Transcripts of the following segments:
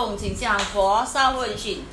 众请向佛上问讯。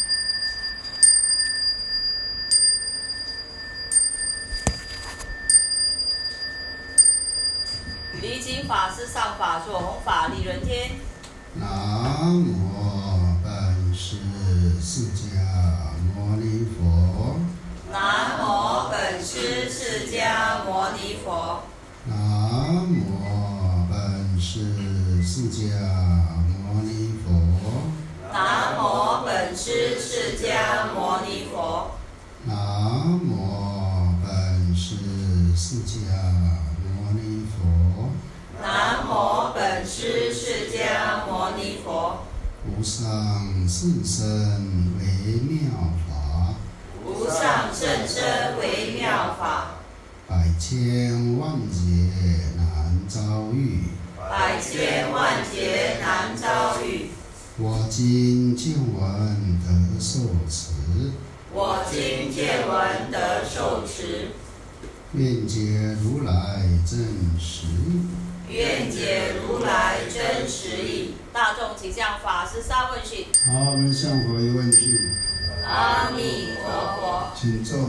离经法师上法座，弘法利人天。 南无本师释迦牟尼佛。 南无本师释迦牟尼佛。 南无本师释迦牟尼佛。 南无本师释迦牟尼佛。 南无本师释迦牟尼佛。 南无本师释迦牟尼佛。 无上甚深微妙法， 无上甚深微妙法， 百千万劫难遭遇。 百千万劫难遭遇。 我今见闻得受持， 我今见闻得受持， 愿解如来真实义。 愿解如来真实义。大众请向法师沙问讯。 好，我们向佛一问句。 阿弥陀佛。 请坐。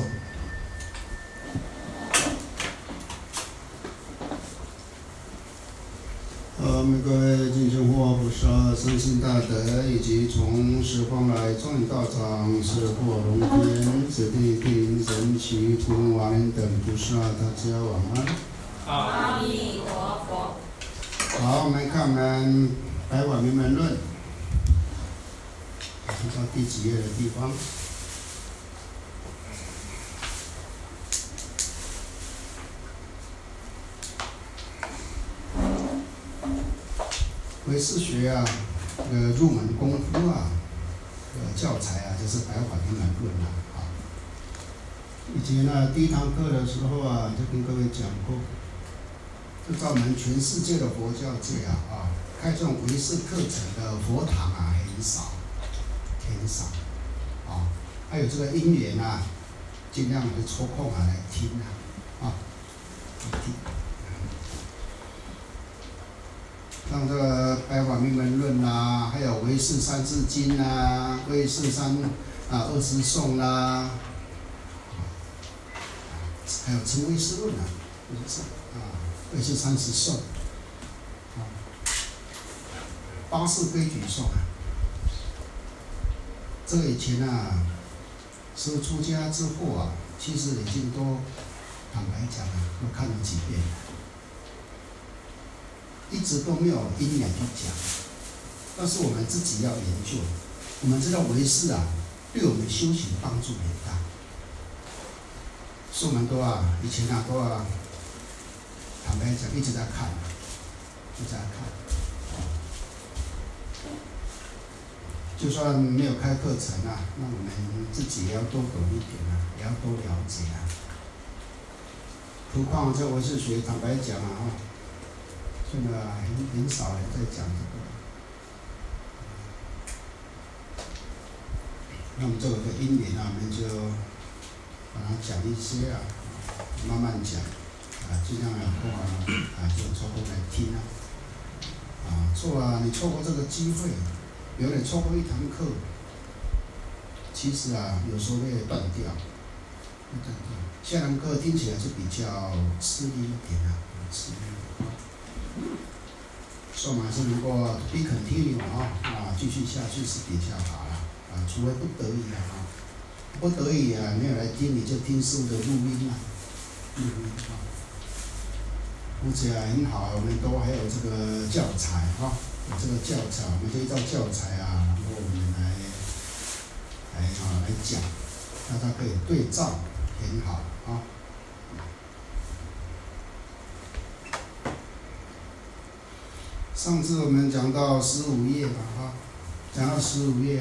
各位敬请护法菩萨、深信大德以及从十方来众礼道场、是或龙天、子弟天神奇君王人等菩萨，大家晚安。 阿弥陀佛。 好，我们看我们《百法明门论》，到第几页的地方？唯识学啊，入门功夫啊，教材啊，就是《百法明门论》啊。以前呢，第一堂课的时候啊，就跟各位讲过，就在我们全世界的佛教界啊，开这种唯识课程的佛堂啊，很少，很少啊。还有这个因缘啊，尽量就抽空啊来听啊，来听。像这个《百法明门论》啦，还有《唯识三字经》啦，《唯识二十颂》啦，还有《成唯识论》啊，唯识30颂，八识规矩颂啊。这个以前啊，是出家之后啊，其实已经都坦白讲啊，都看了几遍了。一直都没有因缘去讲，但是我们自己要研究。我们知道唯识啊，对我们修行帮助很大，所以我们都以前都坦白讲，一直在看，一直在看。就算没有开课程啊，那我们自己也要多懂一点啊，也要多了解啊。何况这唯识学，坦白讲啊，现在很少人在讲这个。那么这个因缘啊，我们就把它讲一些啊，慢慢讲尽量有空就抽空来听你错过这个机会，比如你错过一堂课，其实有时候会断掉，下堂课听起来是比较吃力一点吃力一点。所以我们还是能够 be continue 继续下去是比较好了除非不得已不得已没有来听，你就听师父的录音而且很好，我们都还有这个教材有这个教材，我们就依照教材然后我们来讲，大家可以对照，很好上次我们讲到15页讲到15页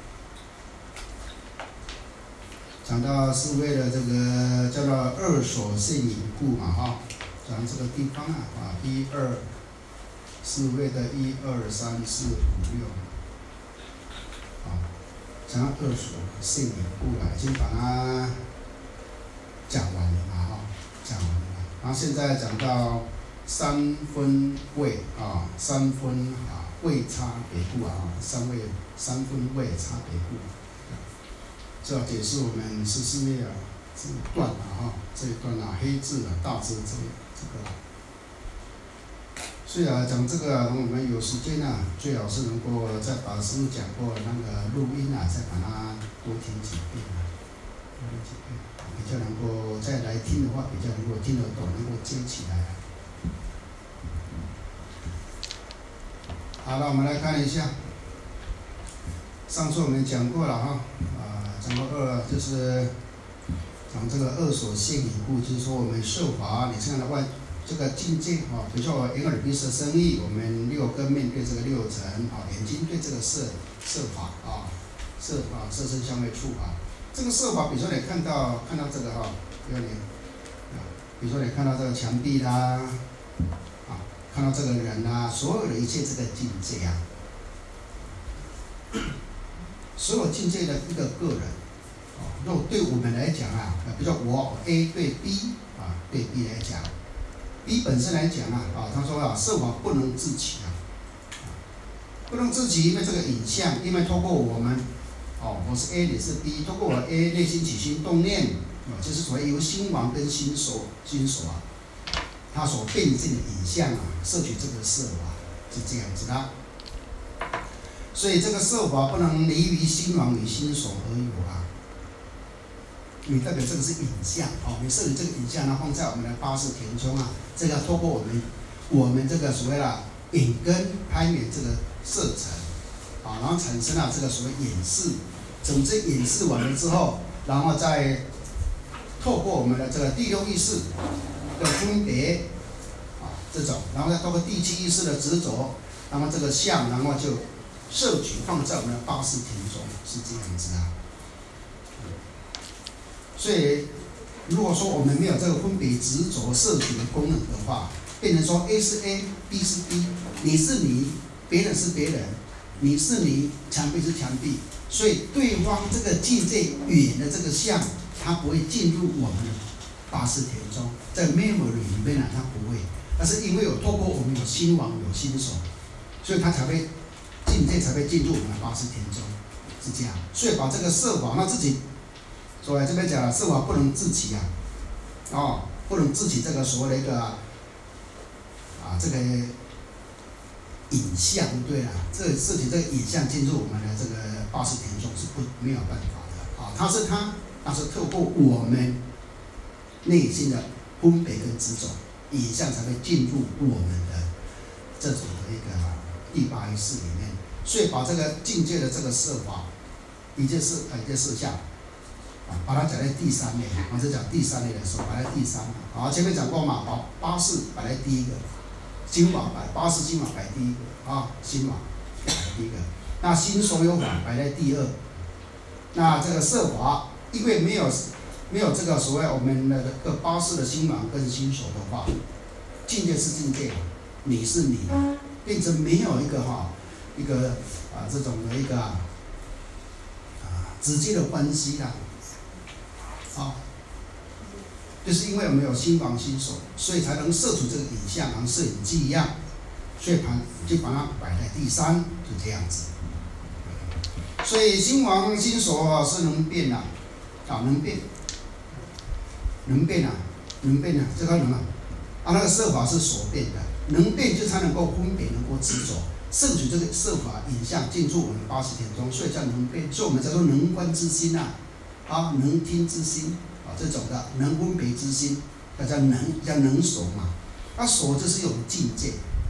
讲到15页的这个叫做二所性隐故讲这个地方15页的1、2、3、4、5、6讲到二所性隐故已经把它讲完了讲完了。然后现在讲到三分位三分位差别故啊，三分位差别故。这要解释我们14页这一段这一段黑字大字这个。所以讲这个我们有时间最好是能够再把师父讲过的那个录音再把它多听几遍比较能够再来听的话，比较能够听得懂，能够接起来。好了，我们来看一下，上次我们讲过了讲过二就是讲这个二所现已故，就是说我们受法，你看的这个境界比如说眼耳鼻舌身意，我们六根面对这个六尘眼睛对这个色法色法色身香味触这个色法，比如说你看到这个比如说你看到这个墙壁啦看到这个人所有的一切这个境界所有境界的一个个人如果对我们来讲比如说我 A 对 B 对 B 来讲，B 本身来讲他说色法不能自起不能自起，因为这个影像，因为透过我们我是 A， 你是 B， 透过我 A 内心起心动念就是所谓由心王跟心所它所变现的影像摄取这个色法是这样子的。所以这个色法不能离于心王与心所而有你代表这个是影像你摄取这个影像放在我们的八识田中这个透过我们这个所谓的影根攀缘这个色尘然后产生了这个所谓眼识，总之眼识完了之后，然后再透过我们的这个第六意识的分别这种，然后再透过第七意识的执着，然后这个相，然后就摄取放在我们的八识田中，是这样子所以如果说我们没有这个分别执着摄取的功能的话，变成说 A 是 A， B 是 B， 你是你，别人是别人，你是你，墙壁是墙壁，所以对方这个境界远的这个相，它不会进入我们的八识田中，在 memory 里面它不会，但是因为有透过我们有心王有心所，所以它才会境界才会进入我们的八识田中，是这样。所以把这个色法，那自己，所以这边讲了，色法不能自起不能自起这个所谓的一个这个影像，对了，这个自己这个影像进入我们的这个八识田中是没有办法的它是透过我们内心的分别跟执着，影像才会进入我们的这种的一个第八意识里面。所以把这个境界的这个色法，一件色相把它讲在第三类，我是讲第三类的时候，摆在第三。前面讲过嘛，把八识摆在第一个，心法八识心法摆第一个心法摆第一个。那心所有法摆在第二。那这个色法，因为没有这个所谓我们的这个八识的心法跟心所的话，境界是境界，你是你，变成没有一个这种的一个直接的关系就是因为我们有心王心所，所以才能摄取这个影像，像摄影机一样，所以就把它摆在第三，就这样子。所以心王心所是能变能变这个能那个色法是所变的，能变就才能够分别，能够执着，摄取这个色法影像进入我们八识田中，所以叫能变，所以我们叫做能观之心能听之心这种的能分别之心，叫能所嘛。那所就是有境界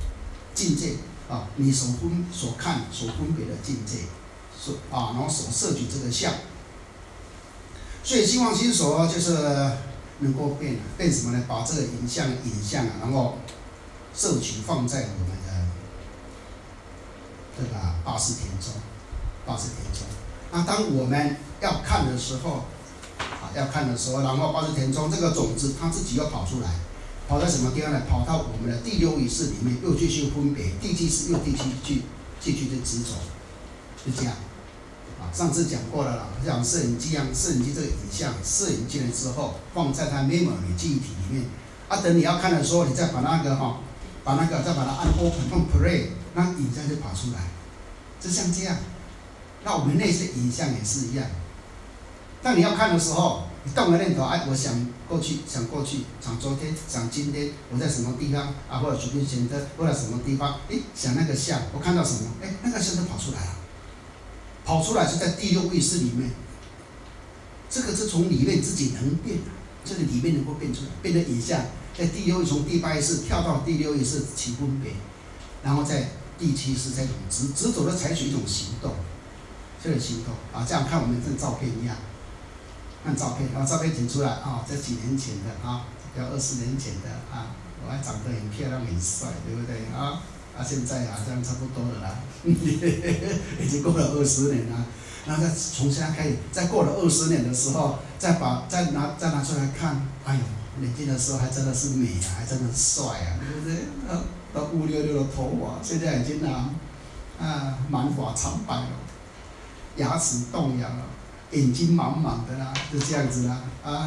你所看所分别的境界，然后所摄取这个相。所以心王心所就是能够变什么呢？把这个影像然后摄取放在我们的这个八识田中。那当我们要看的时候，然后八识田中这个种子它自己又跑出来，跑在什么地方呢？跑到我们的第六意识里面，又继续分别，第七识又继续执着，就这样。上次讲过了啦，像摄影机这个影像，摄影机了之后放在它 memory 记忆体里面，等你要看的时候，你再把那个再把它按 open play， 那影像就跑出来，就像这样。那我们内在影像也是一样。当你要看的时候，你动了念头，我想过去，想昨天，想今天，我在什么地方啊？或者随便选择，或者什么地方，想那个像，我看到什么，那个像就跑出来了。跑出来是在第六意识里面，这个是从里面自己能变的，这个里面能够变出来，变成影像，在第六意识从第8意识跳到第6意识起分别，然后在第7意识这种执着的采取一种行动，这个行动啊，这样看我们这照片一样。看照片，然后照片剪出来啊，这几年前的啊，要20年前的啊，我还长得很漂亮很帅，对不对啊？现在这样差不多了啦，已经过了20年了。然后再从现在开始，再过了20年的时候，再拿出来看，哎呦，年轻的时候还真的是美啊，还真的是帅啊，对不对？都乌溜溜的头发，现在已经满发苍白了，牙齿动摇了。眼睛茫茫的啦，就这样子啦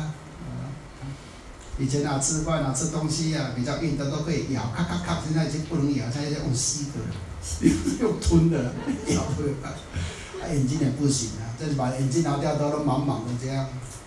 以前吃饭吃东西比较硬的都可以咬，咔咔咔，现在已经不能咬，现在用吸的了，用吞的了，咬不了。眼睛也不行这把眼睛拿掉都茫茫的这样。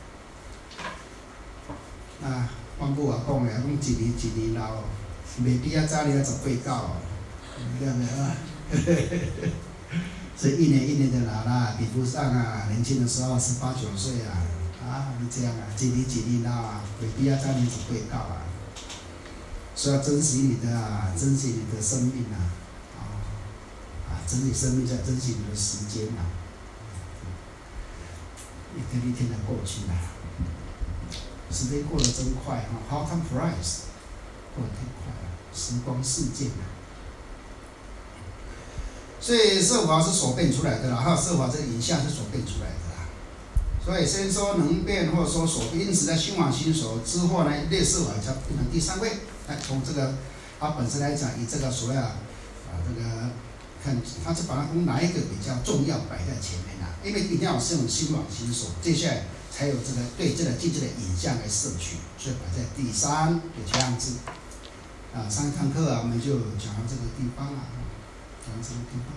阮母讲讲一年一年老，袂比早年18到对不对所以一年一年的老啦，比不上年轻的时候18、19岁你这样一年一年老袂比早年18到所以要珍惜你的生命珍惜生命就要珍惜你的时间一天一天的过去了，时间过得真快How time flies， 过得太快了，时光似箭所以色法是所变出来的啦，还有色法这个影像是所变出来的啦。所以先说能变，或者说所变，因此在心王心所之后呢，类色法才变成第3位。从这个它本身来讲，以这个所谓这个看，它是把它从哪一个比较重要摆在前面因为一定要是用心王心所，接下来才有这个对这个境界的影像来摄取，所以摆在第3，就这样子。上一堂课我们就讲到这个地方讲到这个地方。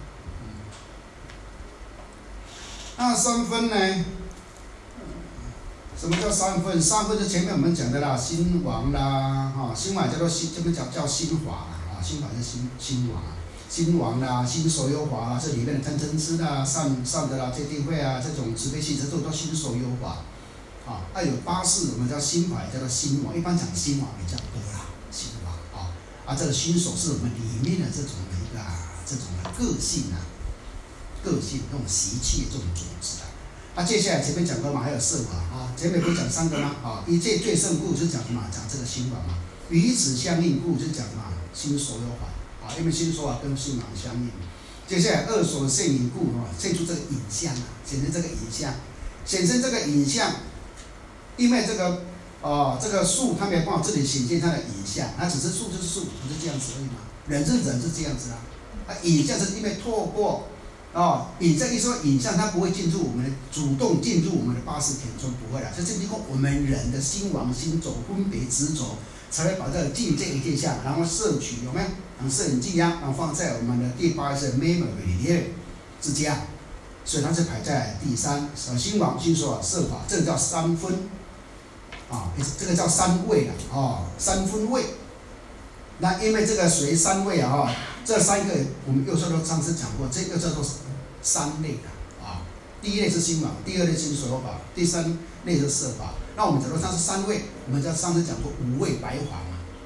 那3分呢？什么叫3分？3分就前面我们讲的啦，心王啦，心王叫做心，这边叫心法啦，心法是心王心王啦，心所有法啦，这里面的贪嗔痴啦、善的啦、戒定慧这种慈悲心，这都叫心所有法。有8事，我们叫心法，也叫做心王。一般讲心王比较多啦，心王这个心所是我们里面的这种的一个这种的个性个性这种习气这种组织接下来前面讲过嘛，还有色法前面不是讲3个吗？一切最胜故就讲什么？讲这个心法嘛。与此相应故就讲什么？心所有法因为心所法跟心王相应。接下来2所现影故现出这个影像显生这个影像，显生这个影像，因为这个树它没有办法自己显现它的影像，它只是树就是树，不是这样子而已嘛。人是人是这样子影像是因为透过影像一说影像，它不会进入我们的主动进入我们的8识田中，不会啦，就是经过我们人的心王心走分别执着，才会把这个境界一现象，然后摄取有没有？然后摄影机然后放在我们的第8识 memory 里面之家，所以它是排在第3，心王心所色法，这个叫3分这个叫3位3分位。那因为这个属于3位这3个我们右侧都上次讲过，这个叫做3类第1类是心王，第2类是心所有法，第3类是色法。那我们假如它是3位，我们上次讲过5位白法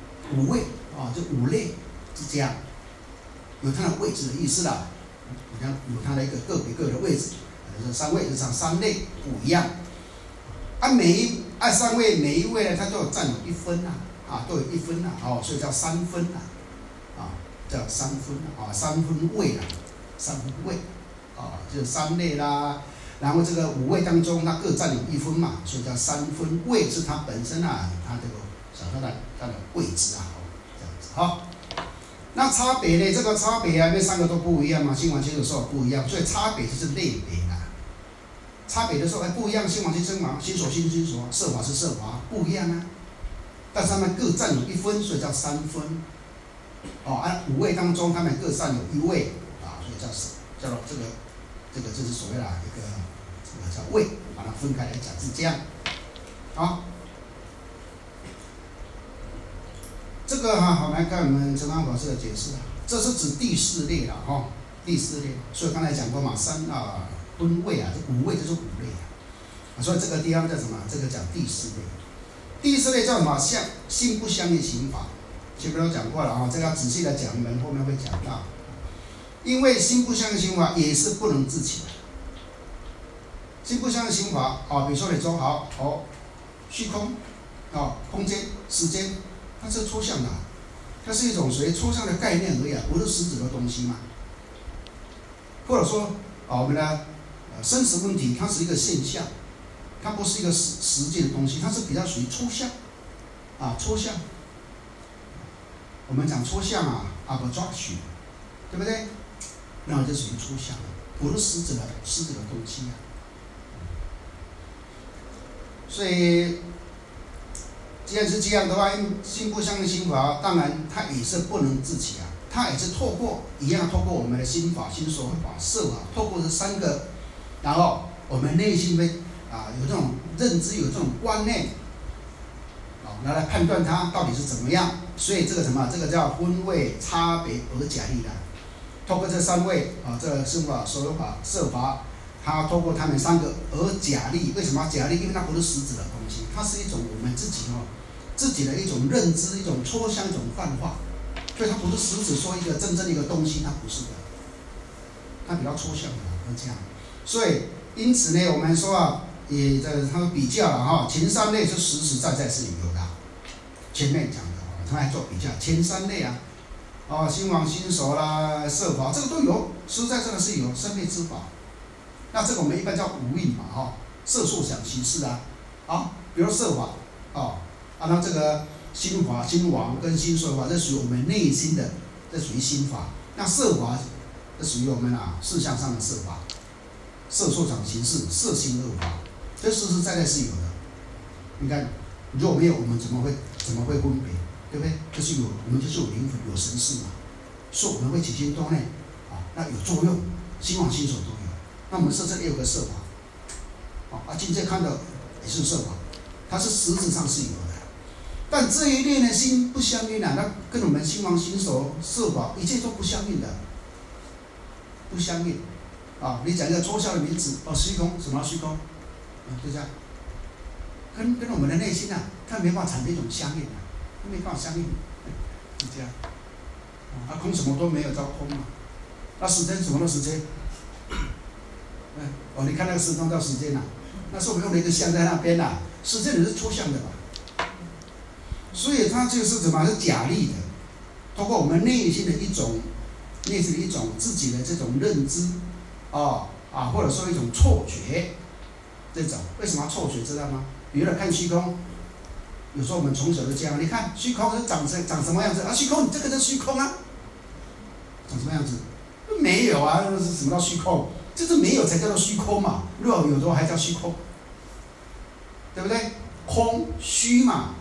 5位就5类是这样，有它的位置的意思啦，有它的一个个别的位置，就是3位，就像3类不一样。3位每一位呢，它都有占有1分都有1分所以叫3分叫3分3分位3分位就是3类啦。然后这个5位当中，它各占有1分嘛，所以叫3分位，是它本身它这个它的位置这样子那差别呢？这个差别因为3个都不一样嘛，心王心所不一样，所以差别就是类别啦。差别的时候不一样，心王心王，心所心所，色法是色法不一样但是它们各占有1分，所以叫3分五味当中，他们各占有一味啊，所以叫做这个就是所谓的一个这个叫味，把它分开来讲是这样。好，这个好来看我们成光法师的解释啊，这是指第四类了第四类。所以刚才讲过嘛，荤味啊，这五味就是五类啊，所以这个地方叫什么？这个讲第四类。第四类叫什么？心不相应行法。前面都讲过了这个要仔细的讲，我们后面会讲到。因为心不相应行法也是不能自起的。心不相应行法比如说你说虚空空间、时间，它是抽象的，它是一种属于抽象的概念而已不是实质的东西嘛。或者说我们的生死问题，它是一个现象，它不是一个实际的东西，它是比较属于抽象抽象。我们讲抽象abstraction， 对不对？那就属于抽象的，不是实质的东西所以，既然是这样的话，心不相应行法，当然它也是不能自起它也是透过我们的心法、心所法、色法，透过这三个，然后我们内心有这种认知，有这种观念，来判断它到底是怎么样。所以这个这个叫分位差别而假立的。透过这三位这个心法、所有法、色法，它透过他们三个而假立。为什么要假立？因为它不是实质的东西，它是一种我们自己的一种认知，一种抽象，一种泛化。所以它不是实质说一个真正的一个东西，它不是的，它比较抽象的这样。所以因此呢，我们说也他们比较了前三类是实实在在是有的。前面讲的他还做比较，前三类心王心所啦、色法，这个都有，实在真的是有三类之法。那这个我们一般叫五蕴嘛色受想行识比如色法那这个心法、心王跟心所法，这属于我们内心的，这属于心法。那色法这属于我们事相上的色法，色受想行识、色心二法，这实实在在是有的。你看，如果没有，我们怎么会分别？对不对？我们就是有灵魂、有神识嘛，所以我们会起心动念那有作用，心王心所都有。那我们这里有个色法今天看到也是色法，它是实质上是有的。但这一类呢，心不相应那跟我们心王心所、色法一切都不相应的，不相应你讲一个抽象的名词虚空，什么虚空就这样，跟我们的内心它没办法产生一种相应它没办法相应，是这样空什么都没有叫空嘛。那时间什么的时间你看那个时钟叫时间那是我们用了一个相在那边时间也是抽象的嘛。所以它就是是假立的，通过我们内心的一种自己的这种认知或者说一种错觉，这种为什么要错觉知道吗？比如说看虚空，有时候我们从小就这样，你看虚空是长什么样子虚空，你这个是虚空长什么样子？没有什么叫虚空？就是没有才叫做虚空嘛。如果有的话还叫虚空，对不对？空虚嘛，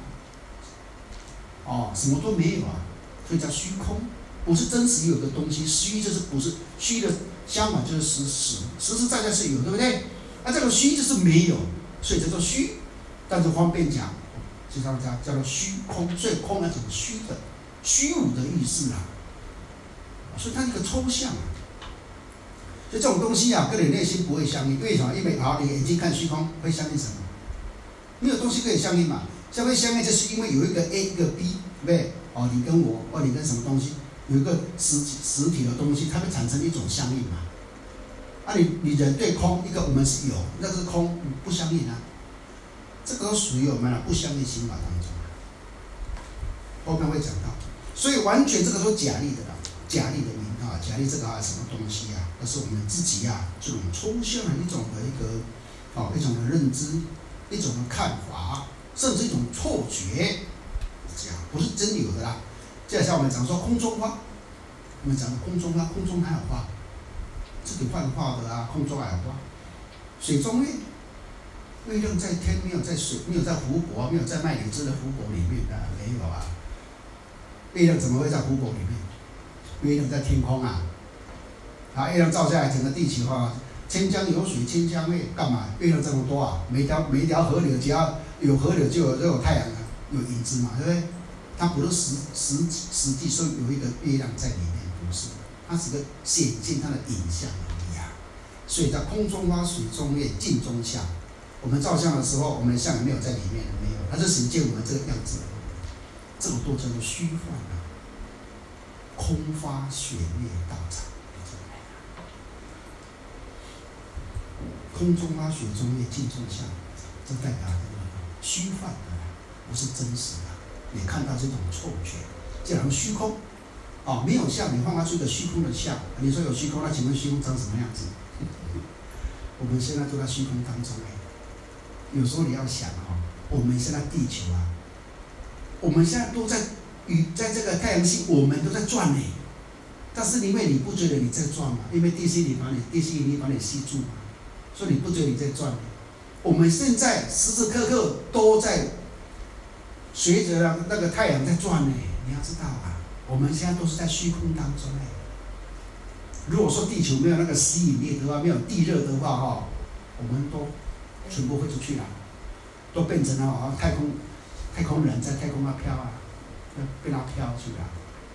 什么都没有所以叫虚空，不是真实有的东西。虚就是不是虚的相反就是实在在是有，对不对？这个虚就是没有，所以叫做虚。但是方便讲，就叫做虚空，所以空那种虚的、虚无的意思所以它是一个抽象所以这种东西跟你内心不会相应。为什么？因为你眼睛看虚空会相应什么？没有东西可以相应嘛。会相应就是因为有一个 A 一个 B， 对不对？你跟我，你跟什么东西，有一个实体的东西，它会产生一种相应嘛。你人对空，一个我们是有，那个空不相应这个都属于我们不相应行法当中后面会讲到。所以完全这个都假立的假立的名假立这个什么东西那是我们自己这种抽象的一种的一种的认知，一种的看法，甚至一种错觉，这样不是真有的就像我们讲说空中花，我们讲空中花，空中还有花，自己幻化的空中还有花，水中月，月亮在天，没有在水，没有在湖泊，没有在麦里枝的湖泊里面没有月亮怎么会在湖泊里面？月亮在天空啊！啊，月亮照下来，整个地球啊，千江有水千江月，干嘛？月亮这么多啊，每条河流只要有河流就有太阳啊，有影子嘛，对不对？它不是实际说有一个月亮在里面，不是，它只是显现它的影像而已啊。所以在空中花，水中月，镜中像。我们照相的时候，我们的像也没有在里面，没有，它是显现我们这个样子。这么多叫做虚幻啊，空花雪月道场。空中花，水中月，镜中像，这代表虚幻的，不是真实的。你看到这种错觉，这好像虚空，哦，没有像，你放出一个虚空的像，你说有虚空，那请问虚空长什么样子？我们现在都在虚空当中有时候你要想我们现在地球啊，我们现在都在这个太阳系，我们都在转呢。但是因为你不觉得你在转嘛，因为地心引力把你吸住嘛，所以你不觉得你在转。我们现在时时刻刻都在随着那个太阳在转呢。你要知道啊，我们现在都是在虚空当中呢。如果说地球没有那个吸引力的话，没有地热的话我们都全部飞出去了，都变成了好像太空人在太空那飘啊，被它飘去了，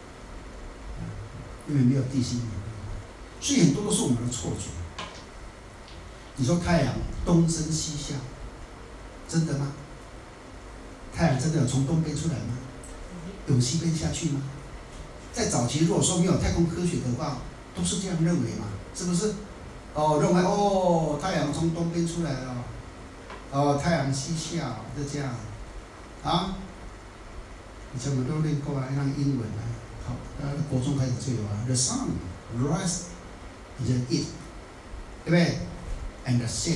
因为没有地心引力，所以很多都是我们的错觉。你说太阳东升西下，真的吗？太阳真的有从东边出来吗？有西边下去吗？在早期如果说没有太空科学的话，都是这样认为嘛，是不是？认为太阳从东边出来了，太阳西下，就这样啊。以前我们都练过啊，那个英文啊，好，国中开始就有啊。The sun rises in the east， 对不对 ？And set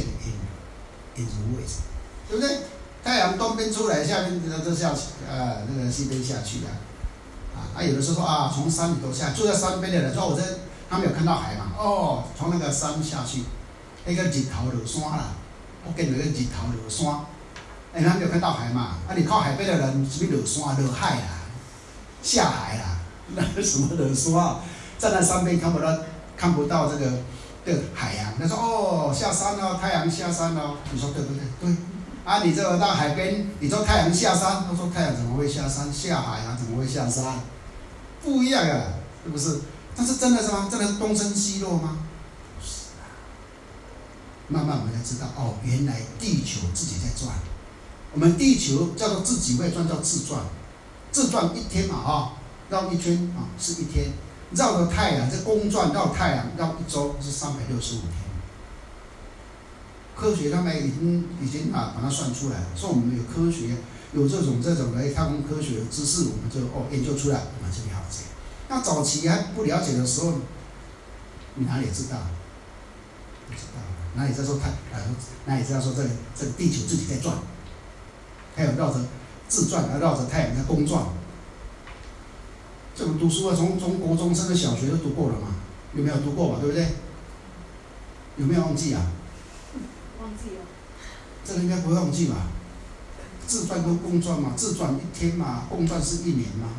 in the west， 对不对？太阳东边出来，下面就下那个西边下去啊。有的时候说从山里头下，住在山边的人说，他没有看到海嘛，从那个山下去，那个日头落山啦，我见到个日头落山，他没有看到海嘛，你靠海边的人是不是落山落海啦，下海啦，那什么落山？站在山边看不到这个海洋，他说下山了，太阳下山了，你说对不对？对。你这个到海边，你说太阳下山，他说太阳怎么会下山？下海啊，怎么会下山？不一样啊，是不是？但是真的是吗？真的是东升西落吗？不是啊。慢慢我们才知道，原来地球自己在转。我们地球叫做自己会转，叫自转。自转一天嘛，绕一圈是一天，绕着太阳，这公转绕太阳绕一周是365天。科学他们已经把它算出来了，说我们有科学有这种的太空科学的知识，我们就研究出来，我们就了解。那早期还不了解的时候，你哪里知道？不知道，哪里知道说哪里知道说这个地球自己在转，还有绕着自转，绕着太阳在公转。这种读书啊，从国中升到小学都读过了嘛，有没有读过嘛？对不对？有没有忘记啊？ 忘记了。 这个应该不会忘记吧？自转跟公转嘛，自转1天嘛，公转是1年嘛。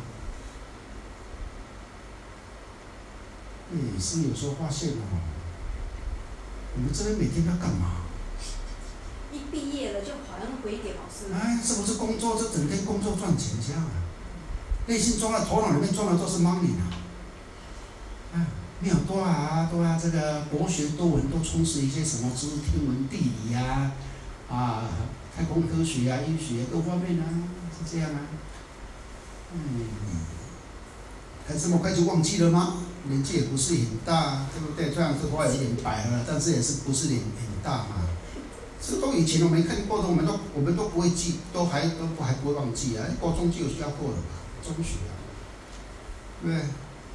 是有时候发现我们这边每天要干嘛？ 一毕业了就好像回给老师。 是不是工作就整天工作赚钱这样啊？内心装在头脑里面装的都是 money 没有多这个博学多闻，都充实一些什么知识，天文地理太空科学医学各方面是这样还这么快就忘记了吗？年纪也不是很大，对不对？虽然头发有点白了，但是也是不是很大嘛。这都以前我们看过的，我们都不会记，还不会忘记高中就有教过了吧？中学对不对？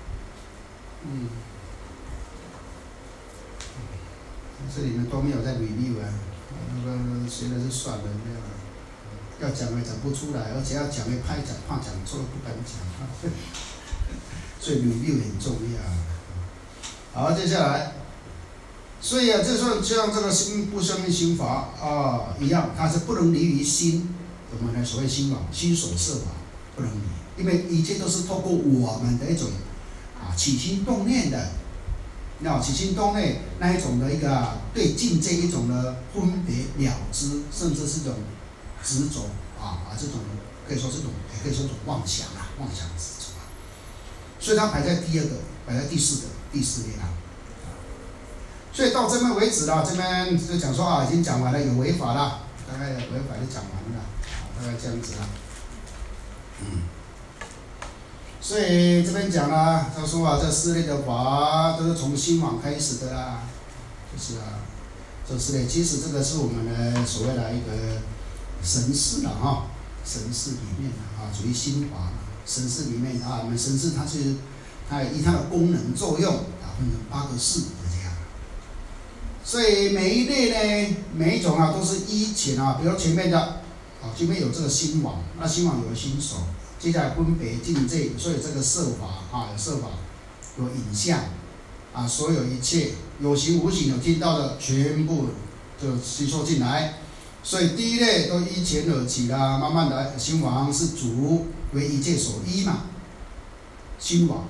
这里面都没有在 review 那个学的是算了，要讲也讲不出来，而且要讲也怕讲错，不敢讲所以 review 很重要。好，接下来，所以就像这个心不相应心法一样，它是不能离于心。我们的所谓心法，心所摄法不能离。 因为一切都是透过我们的一种起心动念的，起心动念那一种的一个对境界一种的分别了知，甚至是一种执着这种可以说是也可以说是种妄想执着所以它排在第二个，排在第四列所以到这边为止了，这边就讲说已经讲完了，有违法了，大概违法就讲完了，大概这样子了。所以这边讲了，他说这四类的法都是从心王开始的啦，就是这四类，其实这个是我们的所谓的一个神识了神识里面属于心法。神识里面我们神识它以它的功能作用分成8个识这样。所以每一类呢，每一种都是依前比如前面的前面有这个心王，那心王有心所。接下来分别境界，所以这个色法有色法，有影像所有一切有形无形有听到的，全部就吸收进来。所以第一类都依前而起啦，慢慢的心王是主，为一切所依嘛。心王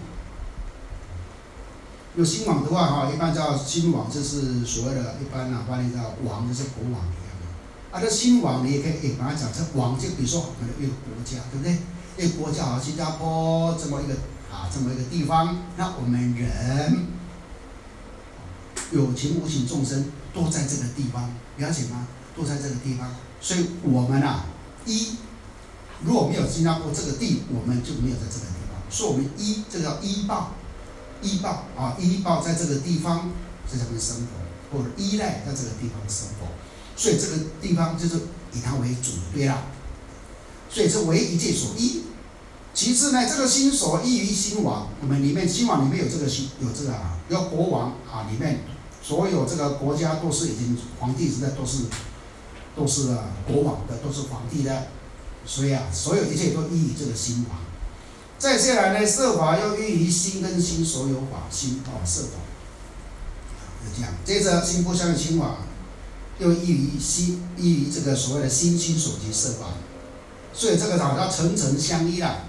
有心王的话一般叫心王，就是所谓的一般翻译叫王，就是国王一样这心王你也可以把它讲成王，就比如说我们的一个国家，对不对？一个国家新加坡这么一个地方，那我们人有情无情众生都在这个地方，了解吗？都在这个地方，所以我们如果没有新加坡这个地，我们就没有在这个地方，所以我们这个叫依报依报在这个地方在这边生活，或者依赖在这个地方生活，所以这个地方就是以它为主，对啦。所以这为一切所依。其次呢，这个心所依于心王，我们里面心王里面有这个有国王里面所有这个国家都是已经皇帝时代都是国王的，都是皇帝的，所以所有一切都依于这个心王。再下来呢，色法又依于心跟心所有法，色法就这样。接着心不相应心法，又依于这个所谓的心所及色法。所以这个叫层层相依啦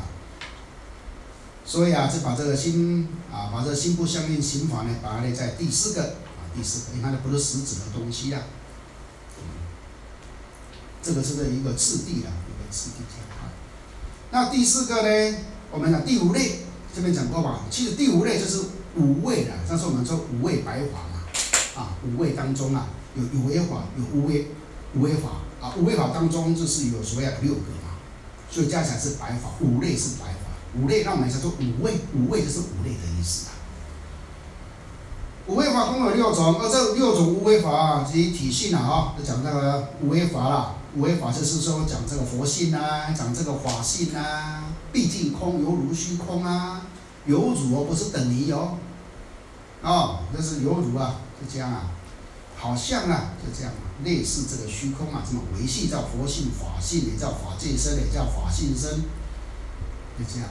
所以就把这个心把这个心不相应心法呢，把它列在第四个因为它不是实质的东西啦这个是一个次第啦，那第四个呢，我们讲第五类，这边讲过嘛，其实第五类就是五味啦，上次我们说五味白法嘛五味当中有为法，有无为法无为法当中就是有所谓的6个嘛，所以加起来是白法，5类是白法，5类让我们叫做五味，五味就是5类的意思五味法共有6种，而这6种无为法及体性就讲这个无为法啦。无为法就是说讲这个佛性讲这个法性毕竟空犹如虚空有如不是等于这是有如就这样好像就这样类似这个虚空什么维系叫佛性法性，也叫法界身，也叫法性身，就这样。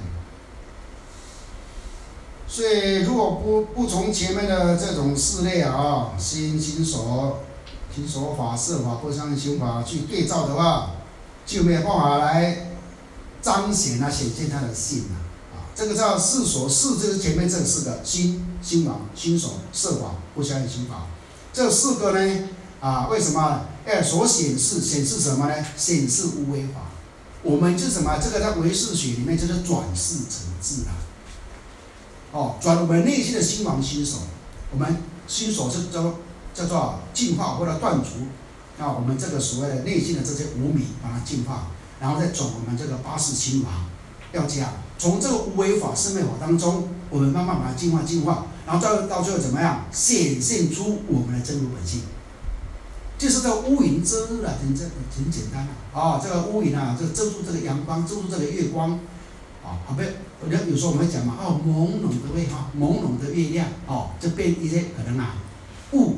所以如果不从前面的这种4类心所法色法不相应心法去对照的话，就没有办法来彰显显现它的性这个叫事所，事就是前面这4个心王、心所、色法不相应心法。这4个呢为什么所显示什么呢？显示无为法。我们就什么？这个在唯识学里面就是转世成智转我们内心的心王心所，我们心所是叫做净化或者断除我们这个所谓的内心的这些无明，把它净化，然后再转我们这个8识心王，要讲从这个无为法、生灭法当中，我们慢慢把它净化，然后到最后怎么样显现出我们的真如本性，就是这个乌云遮日很简单这个乌云这个遮住这个阳光，遮住这个月光有时候我们会讲嘛朦胧的月亮就变一些可能雾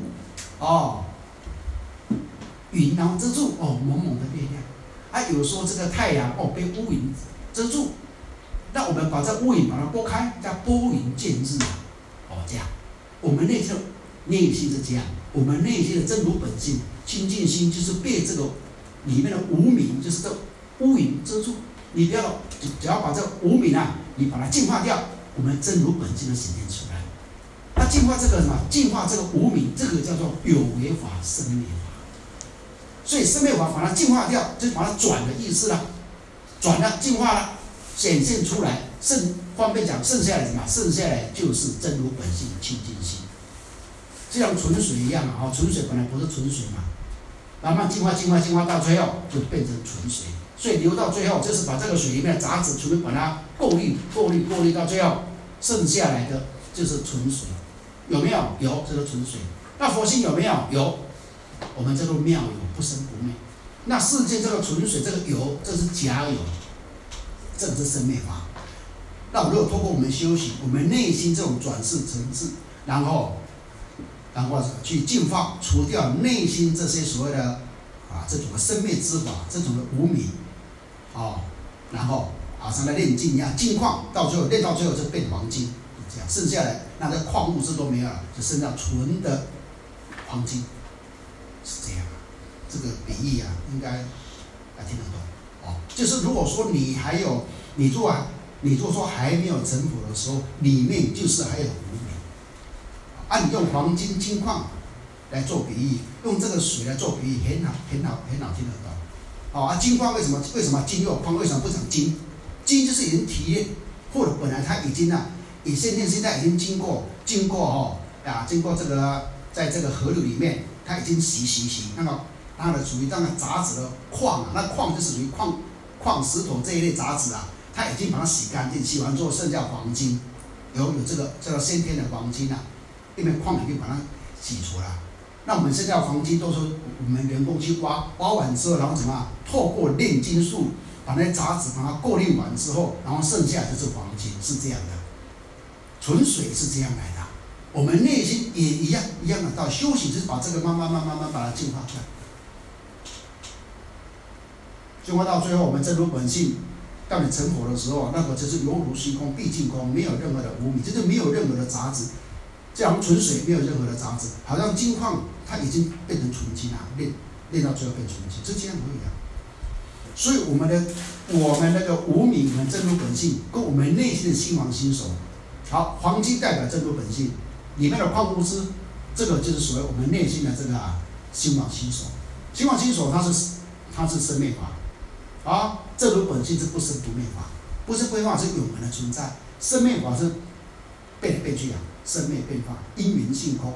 云然后遮住蒙蒙的月亮有时候这个太阳被乌云遮住，那我们把这乌云把它拨开，叫拨云见日这样我们内心是这样，我们内心的真如本性清净心就是被这个里面的无明，就是这乌云遮住， 你不要只要把这无明啊，你把它净化掉，我们真如本性就显现出来。那净化这个什么？净化这个无明，这个叫做有为法生灭法。所以生灭法把它净化掉，就是把它转的意思了，转了，净化了，显现出来。方便讲，剩下来什么？剩下来就是真如本性清净心，就像纯水一样啊！纯水本来不是纯水嘛，慢慢净化到最后就变成纯水。所以流到最后，就是把这个水里面的杂质全部把它过滤到最后，剩下来的就是纯水。有没有？有，这个纯水。那佛性有没有？有。我们叫做妙有，不生不灭。那世间这个纯水，这个有，这是假有，这个是生灭法。那如果通过我们修行，我们内心这种转世层次，然后去净化，除掉内心这些所谓的这种的生灭之法，这种的无明，然后像在炼金一样，净矿到最后炼到最后就变黄金，就这样，剩下来那这矿物质都没有了，就剩下纯的黄金，是这样。这个比喻啊，应该听得懂就是如果说你还有你如果说还没有成佛的时候，里面就是还有无明。你用黄金金矿来做比喻，用这个水来做比喻，很好听得懂。金矿为什么金又矿？为什么不讲金？金就是已经提炼，或者本来它已经现在已经经过这个在这个河流里面，它已经洗，那么它的属于那个杂质的矿那矿就是属于矿石头这一类杂质它已经把它洗干净，洗完之后剩下黄金，有这个先天的黄金因为矿里面把它洗出来。那我们剩下的黄金都是我们人工去挖完之后，然后怎么透过炼金术把那些杂质把它过滤完之后，然后剩下就是黄金，是这样的。纯水是这样来的，我们内心也一样的，到修行就是把这个慢慢把它净化掉，净化到最后，我们真如本性。当你成佛的时候，那个就是犹如虚空，毕竟空，没有任何的无明，就是没有任何的杂质。这样纯水没有任何的杂质，好像金矿它已经变成纯金炼到最后变纯金，是这样而已所以我们那个无明，我们真如本性，跟我们内心的心王心手。好，黄金代表真如本性，里面的矿物质，这个就是所谓我们内心的这个心王心手。心王心手它是生灭法。真如本性是不生不灭法，不生不灭法是永恒的存在，生灭法是变来变去生灭变化，因缘性空。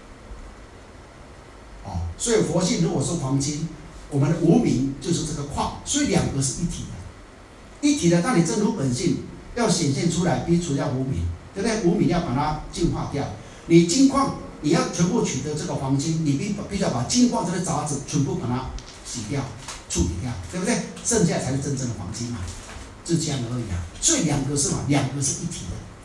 所以佛性如果是黄金，我们的无明就是这个矿，所以两个是一体的。一体的，当你真如本性要显现出来，必除掉无明，对不对？无明要把它净化掉。你金矿你要全部取得这个黄金，你必须要把金矿这些杂质全部把它洗掉。处理掉，对不对？剩下才是真正的黄金就这样而已所以两个是一体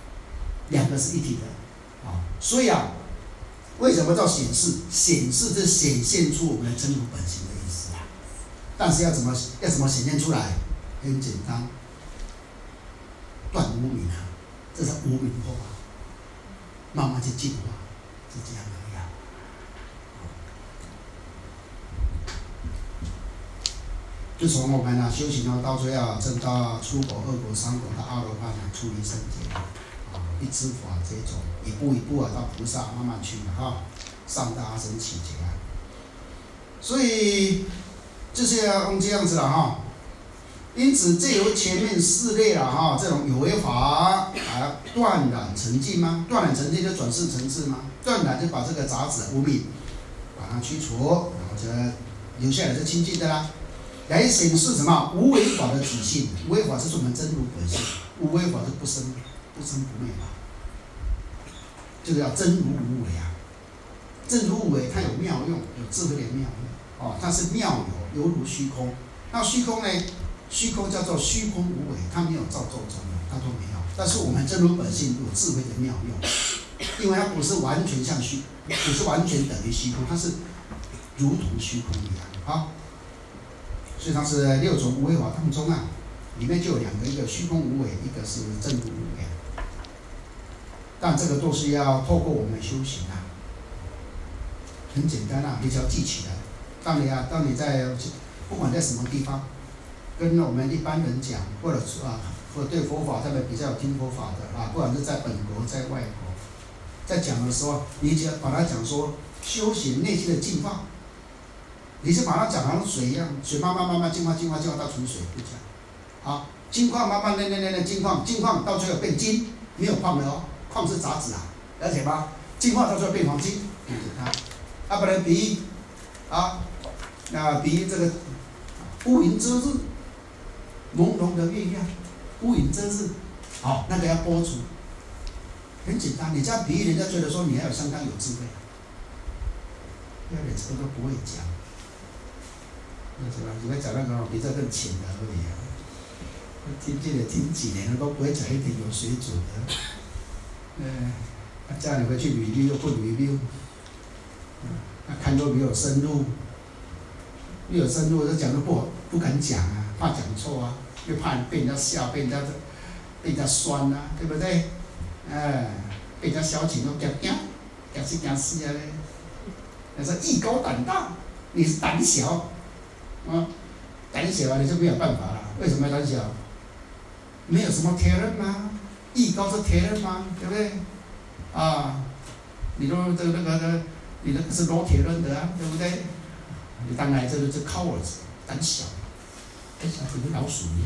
的，所以为什么叫显示？显示是显现出我们的真如本性的意思但是要怎么显现出来？很简单，断无明这是无明后慢慢去净化，是这样而已就从我们修行到最后证到出国、二国、三国到阿罗汉出离圣劫一知法这种，一步一步到菩萨慢慢去上大阿僧祇劫所以就是要这样子因此借由前面4类这种有为法断染成净吗？断染成净就转世成智吗？断染就把这个杂质无明把它去除，然后就留下来是清净的来显示什么？无为法的体性。无为法就是我们真如本性，无为法是不生不灭法，这个叫真如无为真如无为，它有妙用，有智慧的妙用它是妙有，犹如虚空。那虚空呢？虚空叫做虚空无为，它没有造作中它都没有。但是我们真如本性有智慧的妙用，因为它不是完全像不是完全等于虚空，它是如同虚空一样所以它是6种无为法当中里面就有2个，一个虚空无为，一个是真如无为。但这个都是要透过我们修行很简单你只要记起来。当你在不管在什么地方， 跟我们一般人讲，或者或对佛法他们比较有听佛法的不管是在本国在外国，在讲的时候，你只要把它讲说修行内心的净化，你是把它讲好像水一样，水慢慢净化到纯水不讲，金矿慢慢练金矿到最后变金，没有矿了矿是杂质了解吗？金矿到最后变黄金，很简单。不然比喻比喻这个乌云遮日，朦胧的月亮，乌云遮日，那个要播出，很简单。你这样比喻，人家觉得说你还有相当有智慧，要连这个都不会讲，你会讲那个比这更浅的而已听这个听几年了都不会讲一点有水准的，叫你回去review又不review，看都没有深入，没有深入就讲都不敢讲怕讲错又怕被人家笑，被人家酸对不对？被人家消遣都惊死嘞！你说艺高胆大，你是胆小胆小你就没有办法了。为什么要胆小？没有什么铁人吗？艺高是铁人吗？对不对？你都你那个是老铁人的对不对？你当然这个是 cowards， 胆小，跟老鼠一样。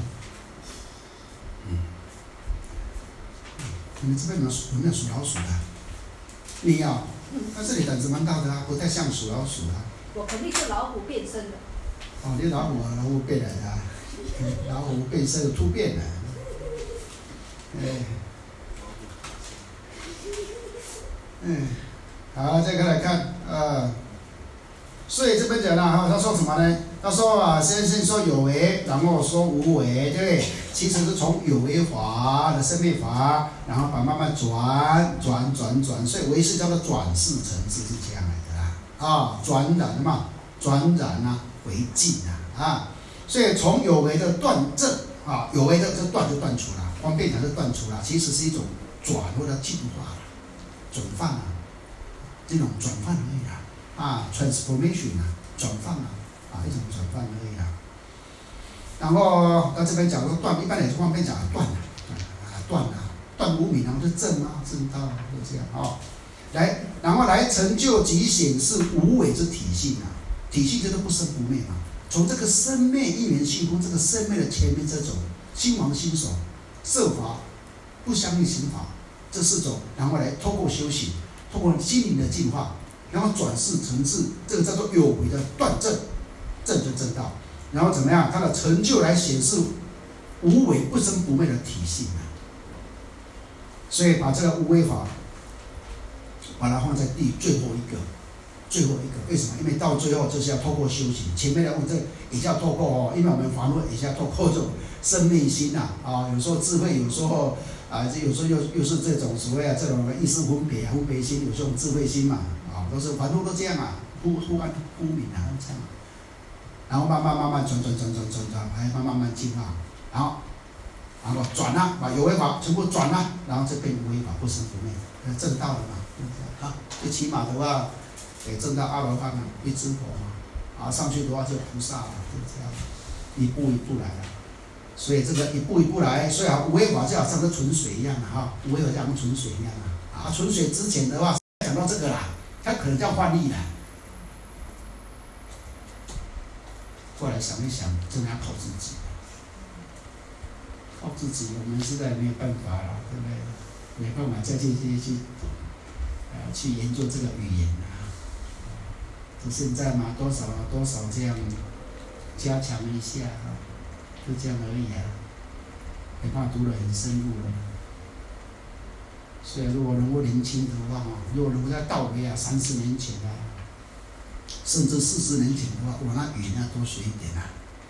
你们这边有没有属老鼠的？你但是你胆子蛮大的不太像属老鼠我肯定是老虎变身的。 你老虎变来的老虎变身突变了。好，再来看所以这边讲了他说什么呢？他说先说有为，然后说无为，对不对？其实是从有为法的生灭法，然后把慢慢转，所以为是叫做转世成智，是这样来的转染嘛，转染为净所以从有为的断证有为的这断就断除了，方便讲是断除了，其实是一种转或者净化转换这种转换而已transformation 转换一种转换而已然后到这边讲说断，一般来说方便讲断无明是正正道就这样然后来成就及显示无为之体性体性就是不生不灭从这个生灭因缘性空这个生灭的前面这种心王心所色法不相应行法这四种，然后来透过修行，透过心灵的净化，然后转世成智，这个叫做有为的断证，证就正道，然后怎么样？它的成就来显示无为不生不灭的体性所以把这个无为法，把它放在最后一个，为什么？因为到最后就是要透过修行，前面的问这也是要透过因为我们法论也是要透过这种生命心有时候智慧，有时候有时候又是这种所谓这种意识分别心，有这种智慧心嘛都是反正都这样忽暗忽明这样然后慢慢转，还慢慢净化，然后转把有为法全部转然后就变无为法不生不灭，正道了嘛，最起码的话，证到阿罗汉一支佛上去的话就菩萨就这样，一步一步来所以这个一步一步来，所以无为法就好像是纯水一样无为法就像纯水一样纯水之前的话讲到这个它可能叫换力后来想一想，真的要靠自己，我们实在没有办法对不对？没办法再去研究这个语言就现在嘛，多少这样加强一下就这样而已没办法读得很深入所以如果能够年轻的话如果能够在道为30年前甚至40年前的话，我那语言要多学一点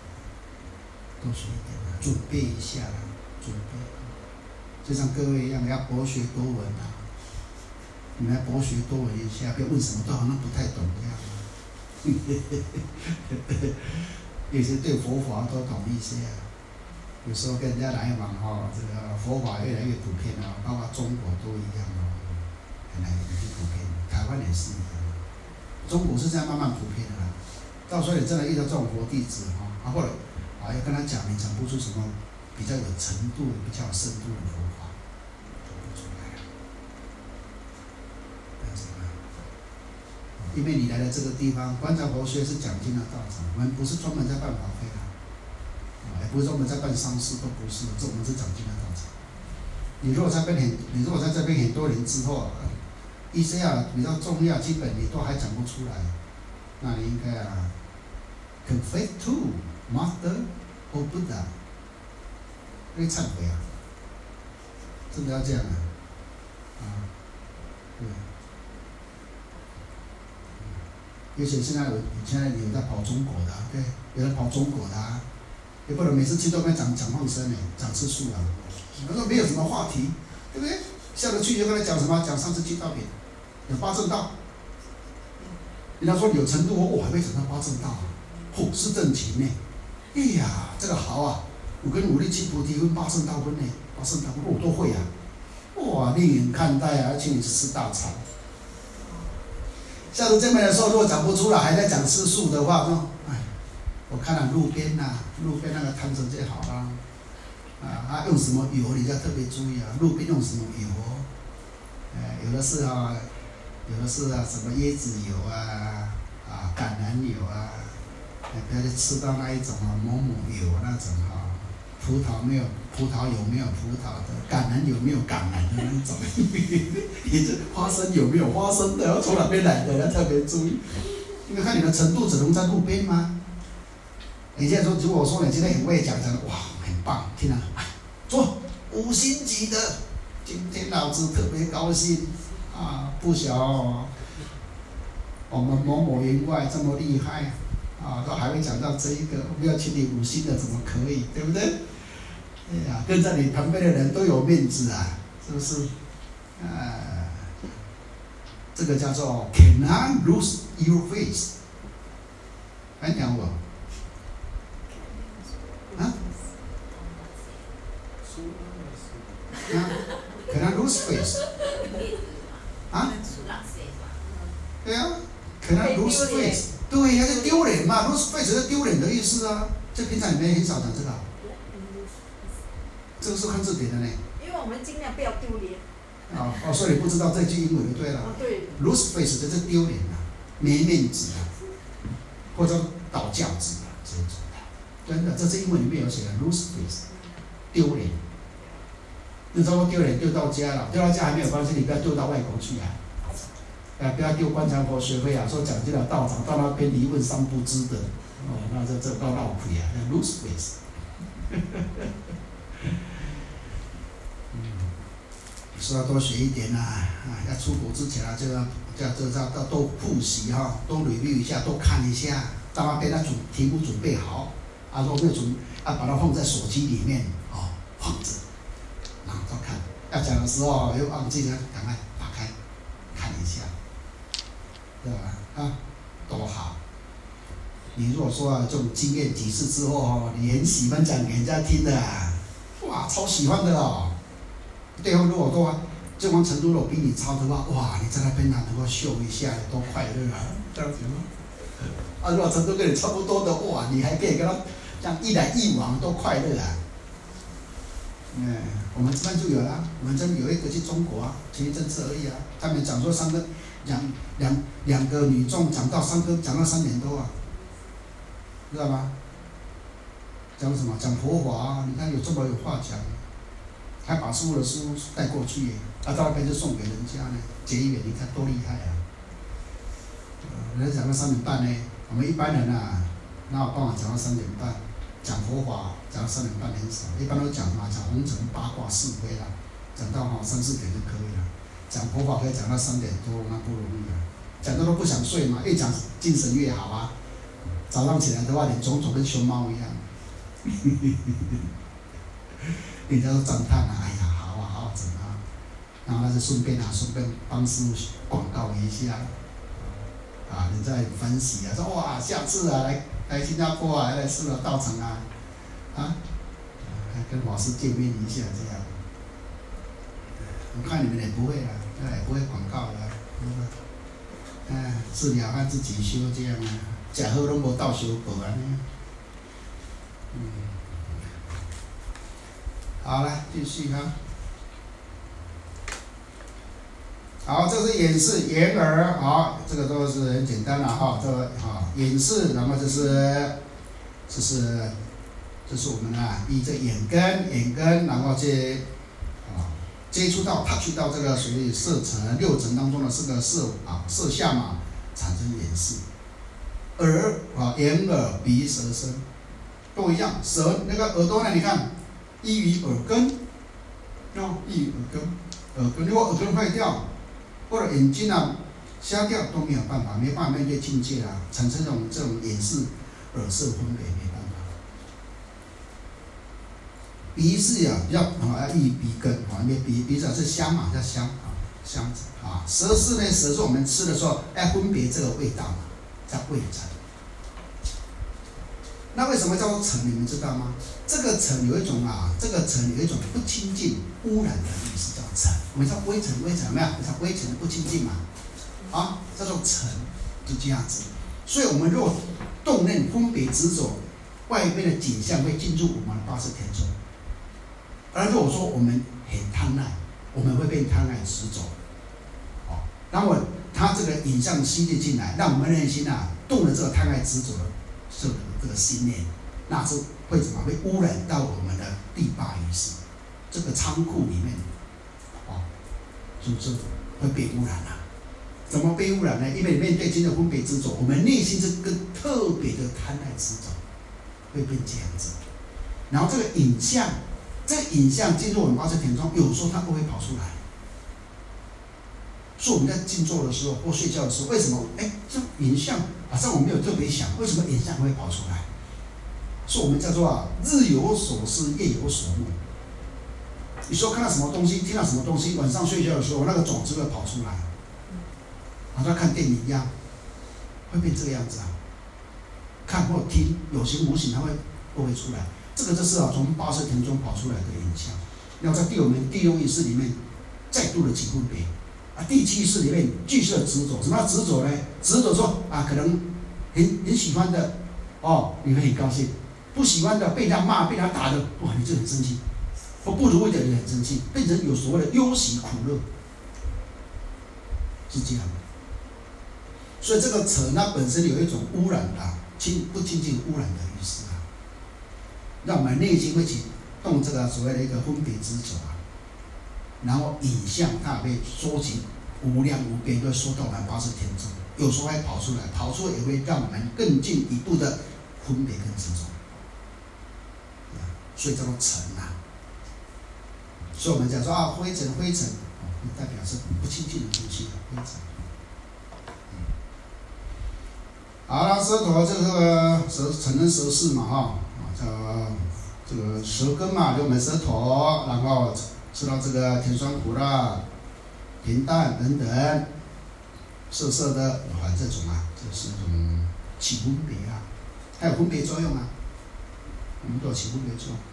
准备一下就像各位一样要博学多闻你们要博学多闻一下，不要问什么都好像不太懂一样有些对佛法都懂一些有时候跟人家来往这个佛法越来越普遍包括中国都一样越来越普遍，台湾也是一样，中国是这样慢慢普遍的到时候你真的遇到这种佛弟子后来啊，要跟他讲，你讲不出什么比较有程度、比较有深度的佛法，讲不出来啊。为什么？因为你来了这个地方，观察佛学是讲经的道场，我们不是专门在办法会的，也不是专门在办丧事，都不是，这我们是讲经的道场。你如果在这边很多年之后，一些比较重要、基本你都还讲不出来，那你应该confess to Master or Buddha， 会忏悔啊，真的要这样对。而且现在有在跑中国的，对，有人跑中国的也不能每次去都跟他讲放生讲吃素他说没有什么话题，对不对？下得去就跟他讲什么，讲上次去道品，有八正道。人家说有程度，我还没讲到八正道是正勤呢。哎呀，这个好啊！我跟武力七菩提分八正道分呢，八正道分我都会啊。哇，另眼看待而且你是吃大餐。下次见面的时候，如果讲不出来，还在讲吃素的话，说，我看了路边那个摊子最好啦。用什么油你要特别注意啊，路边用什么油？有的是什么椰子油橄榄油不要去吃到那一种某某油那种葡萄油没有葡萄的，橄榄油没有橄榄的那种，你这花生油没有花生的，要从哪边来的要特别注意，因为看你的程度只能在路边吗？你现在说，如果说你今天很会讲，哇，很棒，听了，做5星级的，今天老子特别高兴不晓我们某某员外这么厉害都还会讲到这一个，我们要请你5星的怎么可以，对不对？哎呀，跟在你旁边的人都有面子是不是？这个叫做 cannot lose your face， 还讲我cannot lose face， 对啊 ，cannot lose face， 对，它是丢脸嘛 ，lose face 是丢脸的意思这平常里面很少讲这个，这个是看字典的呢。 因为我们尽量不要丢脸。 所以你不知道这句英文就对了。 对。 lose face 就是丢脸没面子或者倒轿子这种的，真的，这是英文里面有写的 lose face， 丢脸。你知道丢脸丢到家了，丢到家还没有关系，你不要丢到外国去不要丢观察佛学会说讲这条道场到那边离问三不知的，那这到闹亏lose face。说要多学一点要出国之前就要多复习多review一下，多看一下，到那边题目准备好如果没有把它放在手机里面放着，然后多看，要讲的时候又忘记了，赶快打开看一下，对吧？多好！你如果说这种经验几次之后你很喜欢讲给人家听的哇，超喜欢的对方如果说这种程度如果比你超的话，哇，你在那边能够秀一下，多快乐这样子吗？如果程度跟你差不多的，哇，你还可以跟他这样一来一往，多快乐我们这边就有了，我们这边有一个去中国前一阵子而已他们讲说两个女众讲到3年多知道吗？讲什么？讲佛法你看有这么有话讲。还把师父的书带过去到那边就送给人家结缘，你看多厉害人家讲到3点半我们一般人哪有办法讲到3点半？讲佛法讲到3点半很少，一般都讲红尘八卦是非讲到3、4点就可以了。讲佛法可以讲到3点多，那不容易讲到都不想睡嘛，越讲精神越好早上起来的话，脸肿肿跟熊猫一样。人家都赞叹哎呀，好整然后那就顺便帮师父广告一下人家欢喜说哇，下次来新加坡来师父的道场跟法师见面一下这样。我看你们也不会也不会广告治疗自己修这样假好都无到修报好，来继续哈。好，这是眼视、眼耳，好，这个都是很简单了哈。这个眼视，然后这是我们依这眼根，然后接触到 touch 到这个属于色尘六尘当中的这个色相嘛，产生眼视。耳眼耳鼻舌身都一样，舌那个耳朵呢，你看依于耳根，依于耳根，如果耳根坏掉，或者眼睛瞎掉都没有办法面对境界产生这种眼视耳色分别没办法。鼻是比较依鼻根因为鼻子是香嘛，叫香舌是呢，舌是我们吃的时候分别这个味道嘛，叫味尘。那为什么叫做尘？你们知道吗？这个尘有一种不清净、污染的意思，叫尘。我们叫微尘，有没有？叫微尘不清净嘛，叫做尘，就这样子。所以我们若动念分别执着，外面的景象会进入我们的八识田中。而如果说我们很贪爱，我们会被贪爱执着。然后它这个影像吸进进来，让我们内心动了这个贪爱执着的这个心念，那是会怎么会污染到我们的第八意识这个仓库里面，是不是会被污染了？怎么被污染呢？因为面对今天的分别执着，我们内心是跟特别的贪爱执着，会变这样子。然后这个影像进入我们八识田中，有时候它都会跑出来。所以我们在静坐的时候或睡觉的时候，为什么这影像好像我没有特别想，为什么影像会跑出来？所以我们叫做日有所思，夜有所梦。你说看到什么东西，听到什么东西，晚上睡觉的时候，那个种子会跑出来，好像看电影一样，会变这个样子看或听，有形无形，它都会出来。这个就是从八识田中跑出来的影像。要在我们第六意识里面再度的起分别。第七意识里面继续的执着，什么叫执着呢？执着说可能很喜欢的你会很高兴；不喜欢的，被他骂、被他打的，你就很生气；或不如意的，你很生气，变成有所谓的忧喜苦乐，是这样的。所以这个尘它本身有一种污染不清净污染的意思让我们内心会去动这个所谓的一个分别执着然后影像它被缩起无量无边，都缩到我们八识田中，有时候会跑出来也会让我们更进一步的分别跟执着，所以叫做尘所以我们讲说灰尘，代表是不清净的东西灰尘。好了，舌头这个承认舌识嘛这个舌根嘛，就我们舌头，然后吃到这个甜酸苦辣、平淡等等，色的这种这是一种起分别它有分别作用我们都有起分别作用。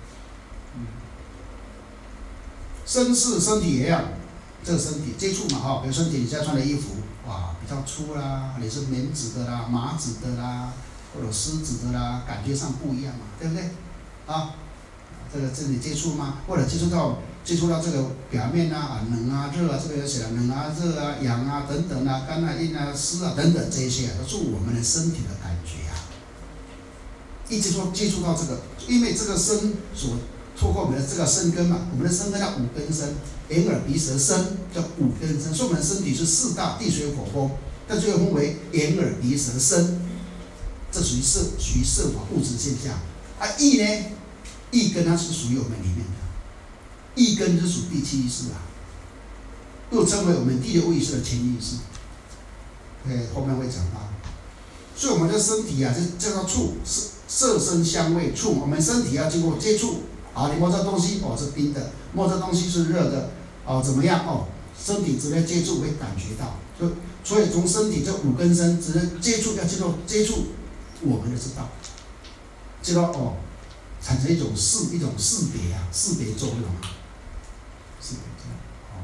身是身体也一样，这个身体接触嘛比如身体你现在穿的衣服比较粗啦，你是棉质的啦、麻质的啦，或者丝质的啦，感觉上不一样嘛，对不对这里接触吗？或者接触到这个表面冷热这边有写了冷热痒等等干硬湿等等，这些都是我们的身体的感觉一直说接触到这个，因为这个身所透过我们的这个身根嘛，我们的身根叫五根身，眼耳鼻舌身叫五根身，所以我们的身体是四大地水火风，但最后分为眼耳鼻舌身，这属于色法物质现象意呢？意根它是属于我们里面的，意根是属第七意识又称为我们第六意识的潜意识。后面会讲到。所以我们的身体就叫做触，色声香味触，我们身体要经过接触你摸这东西是冰的，摸这东西是热的怎么样身体直接接触会感觉到，所以从身体这五根身直接接触我们就知道，知道产生一种识别作用识别作用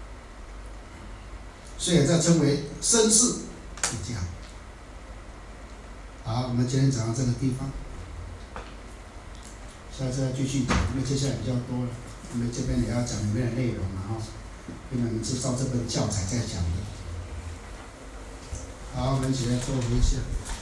所以这称为身识，是这样。好，我们今天讲到这个地方。 下次再继续讲，因为接下来比较多了，因为这边也要讲里面的内容，然后因为我们是照这本教材在讲的。好，我们一起来做回向。